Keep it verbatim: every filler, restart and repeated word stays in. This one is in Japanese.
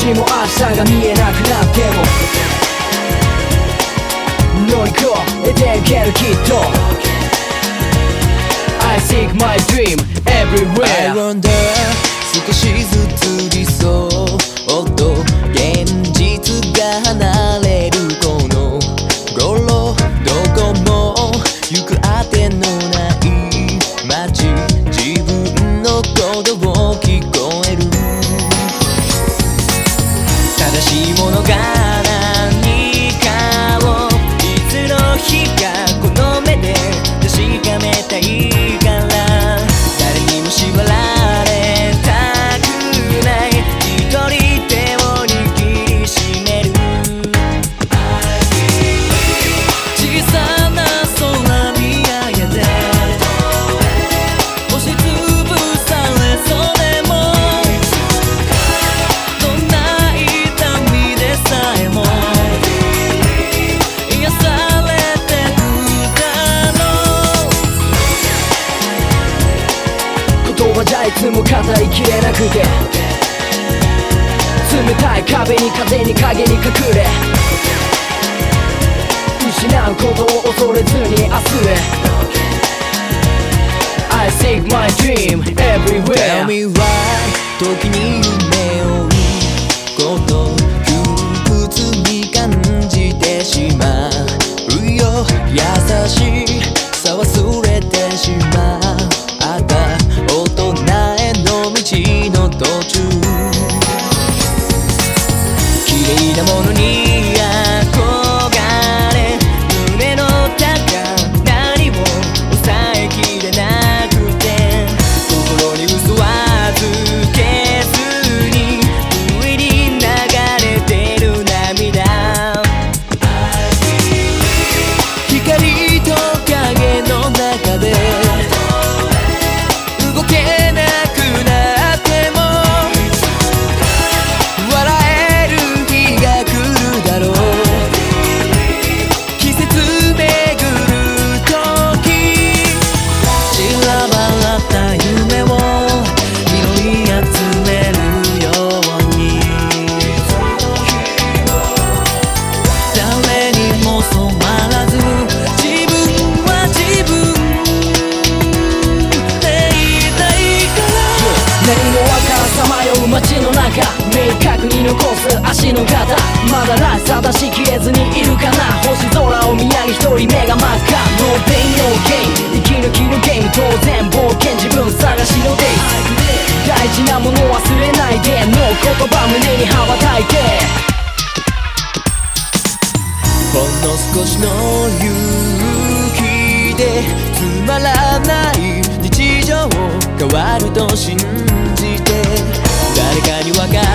も明日が見えなくなっても乗り越えていけるきっと I seek my dream everywhere I wonder 少しずつ理想と現実が離れるこの頃どこも行くあてのない街自分の声を聞こえる正しいものが何かをいつの日かこの目で確かめたいから誰にも縛られたくない一人手を握りしめる小さな空見上げて押しつぶされそうでもどんな痛みでさえも癒されてくだろう言葉じゃいつも語りきれなくて冷たい壁に風に影に隠れ失うことを恐れずに明日へ I seek my dream everywhere Tell me why 時に夢を追うこと窮屈に感じてしまうよ優しさ忘れてしまった大人への道の途中綺麗なものに憧れ胸の高鳴りを抑えきれなくて心に嘘はつけずに不意に流れてる涙光と影の中で動けなくなっても笑える日が来るだろう季節巡る時散らばった夢を拾い集めるように誰にも染まらず自分は自分でいたいから何もわからさまよう街の中明確に残す足の型まだらしさ出しきれずにいるかな星空を見上げ一人目が真っ赤 No pain no gain 息抜きのゲーム当然冒険自分探しのデイ大事なもの忘れないでの言葉胸に羽ばたいてほんの少しの勇気でつまらない日常変わると信じて誰かに分か